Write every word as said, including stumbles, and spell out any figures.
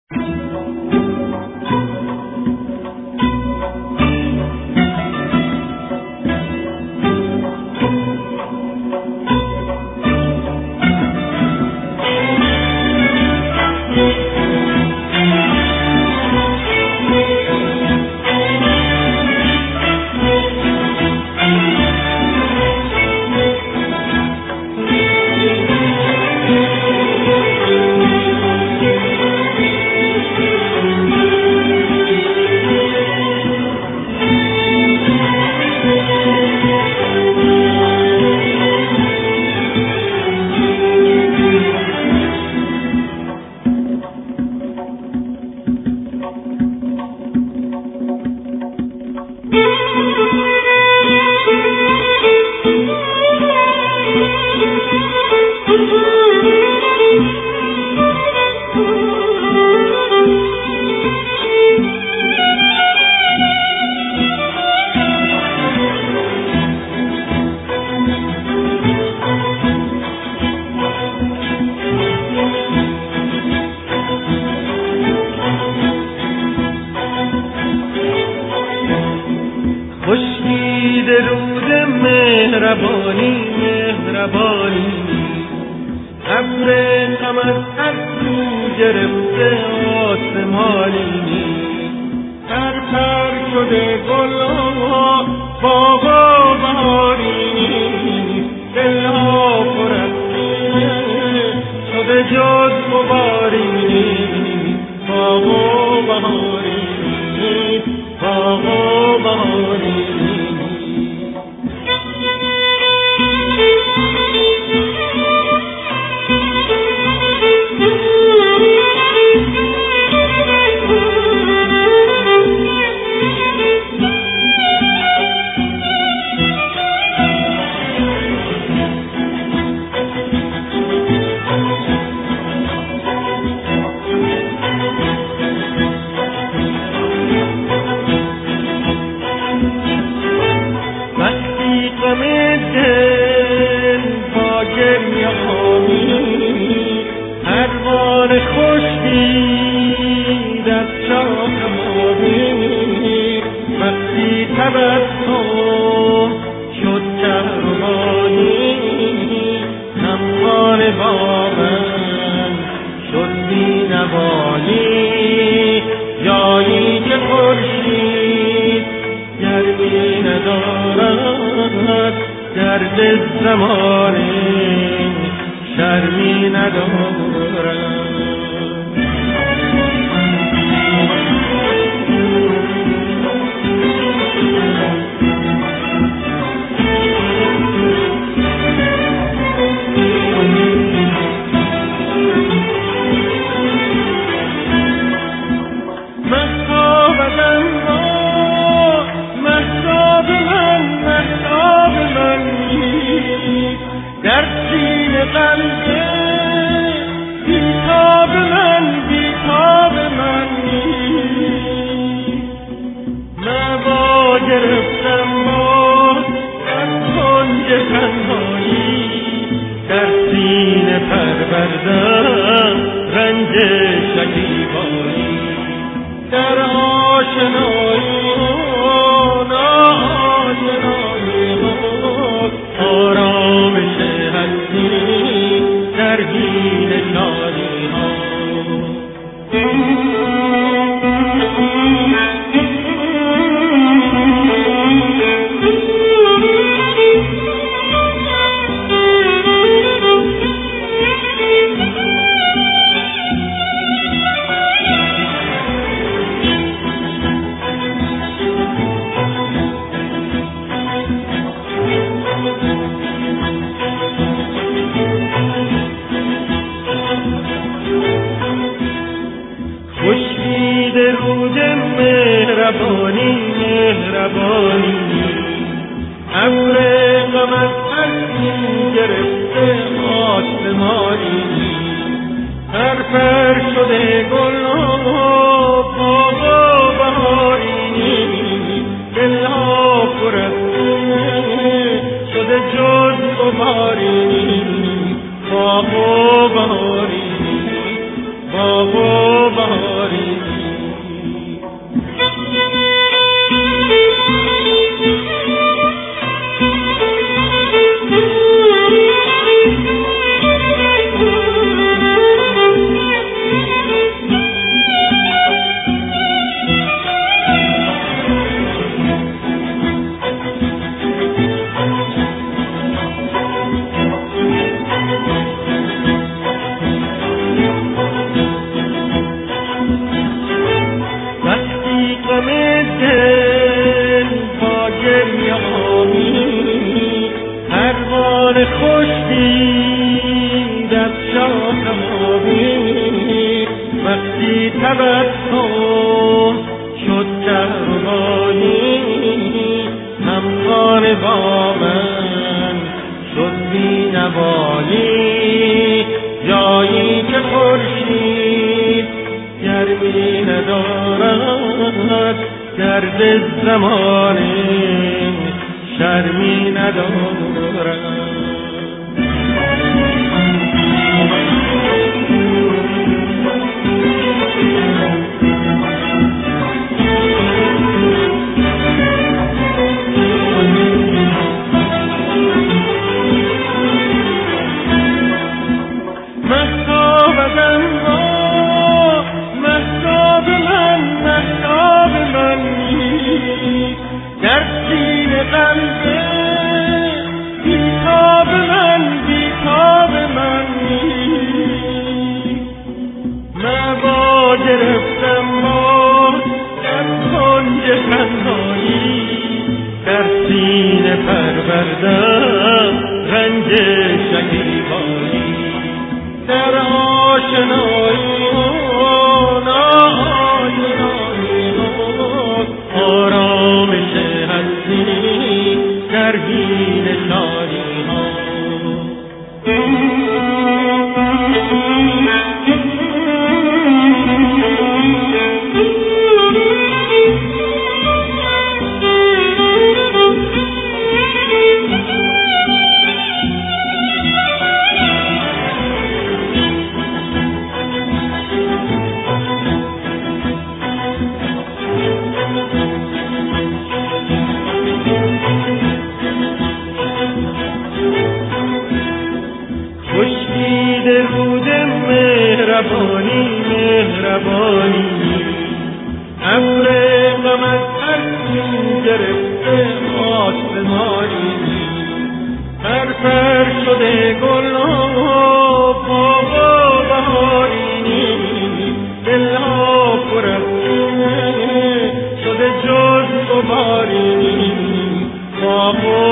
خورشید روز مهربانی مهربانی ابر غمت از تو گرفته آسمانی پر پر شده گلها باغا بهاری دلها پر از سینه شده جز غباری باغا بهاری باغا بهاری پروانه خورشید از شاخ ماهی وقتی تبسم شد کهربانی همواره با من شد بینوایی جایی که خورشید گرمی ندارد گرد زمانه شرمی ندارم مهتاب من مهتاب من مهتاب من در سینه قلبه بیتاب من بیتاب من نوا گرفتم باز از کنج تنهایی در سینه پروردم رنج شکیبایی در آشنایی و ناآشنایی آرامش هستی در دین شادی ها خورشید روز مهربانی مهربانی ابر غمت از این گرفته آسمانی پر پر شده گلها باغا بهاری دلها پر از سینه شده جز غباری باغا بهاری باغا بهاری تبسم شد کهربایی، همخانه با من شد بینوایی. جایی که خورشید گرمی ندارد، گرد زمانه شرمی ندارد. پروردم رنج شکیبایی، در آشنایی و ناآشنایی آرامش هستی در حین شادی ها. خورشید رود مهربانی مهربانی، ابر غم از اشک گرفته آسمانی، پرپر شده گلها باغ و بهارینی، دلها پر از کینه شده جز غبارینی، باغ و